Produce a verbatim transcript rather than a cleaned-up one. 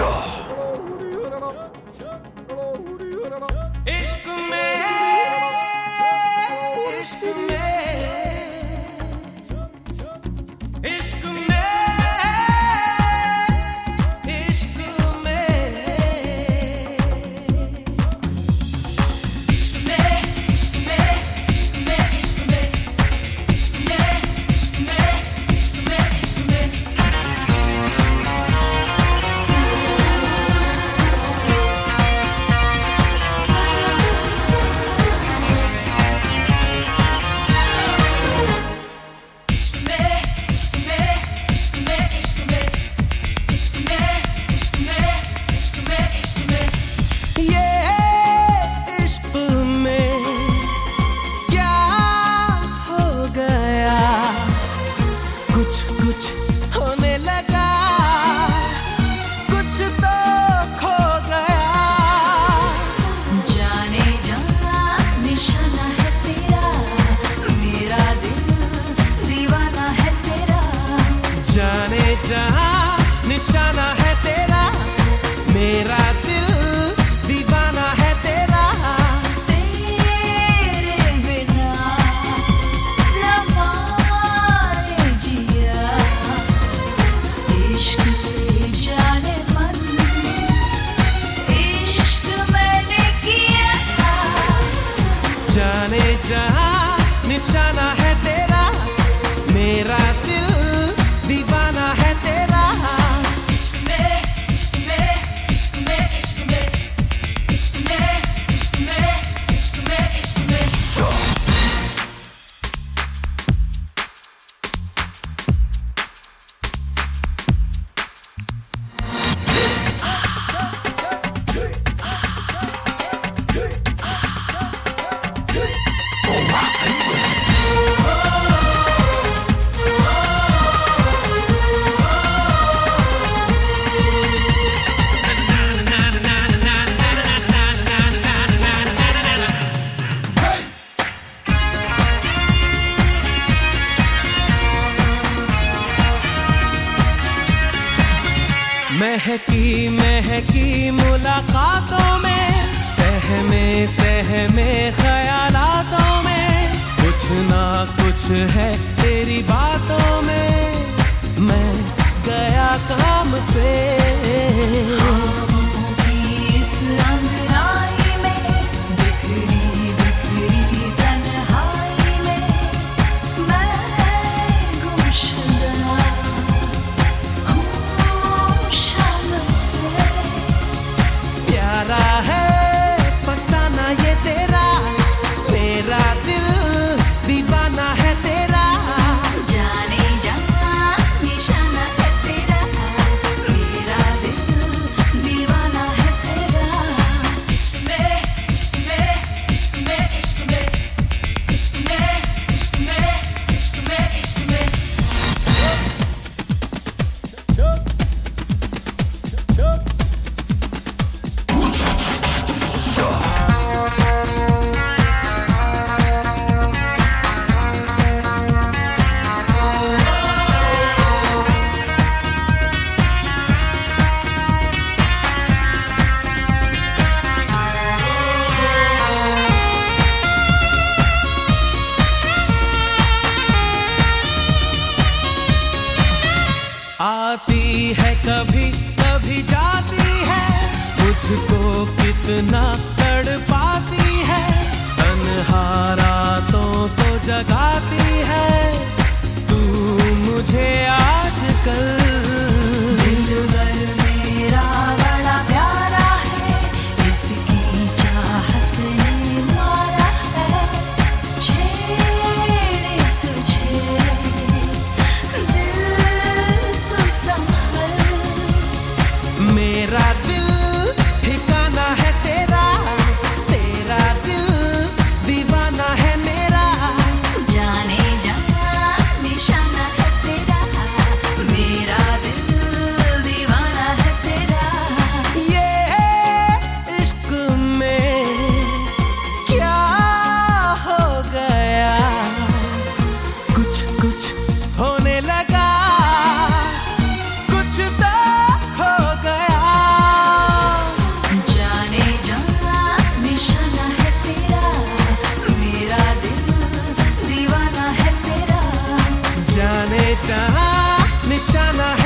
इश्क में इश्क में इश्क में इश्क में इश्क में इश्क में इश्क में इश्क में इश्क में इश्क में इश्क में इश्क में कुछ होने लगा, कुछ तो खो गया। जाने जाना निशाना है तेरा, मेरा दिल दीवाना है तेरा। जाने जहां निशाना है तेरा, मेरा दिल दीवाना है तेरा। तेरे बिना न माने जिया, इश्क से जाने मन, इश्क मैंने किया। जाने जहां निशाना है तेरा, मेरा दिल दीवाना है तेरा। इश्क में इश्क में इश्क में इश्क में इश्क में इश्क में इश्क में इश्क में महकी महकी मुलाकातों में, सहमे सहमे ख्यालातों में, कुछ ना कुछ है तेरी बातों में, मैं गया काम से। इस अंगनाई में, बिखरी बिखरी तन्हाई में, मैं गुमशुदा हूँ शाम से। प्यारा है फसाना ये तेरा, मेरा दिल दीवाना है तेरा। जाने जाना निशाना है तेरा, मेरा दिल दीवाना है तेरा। इश्क में इश्क में इश्क में इश्क में इश्क में इश्क में इश्क में इश्क में आती है कभी कभी जाती है, मुझको कितना तड़पाती है, तन्हा रातों को जगाती है तू मुझे आजकल। दिलबर मेरा बड़ा प्यारा है, इसकी चाहत ने मारा है। छेड़े तुझे दिल तू संभल, मेरा दिल ठिकाना है तेरा, तेरा दिल दीवाना है मेरा। जा जहां निशाना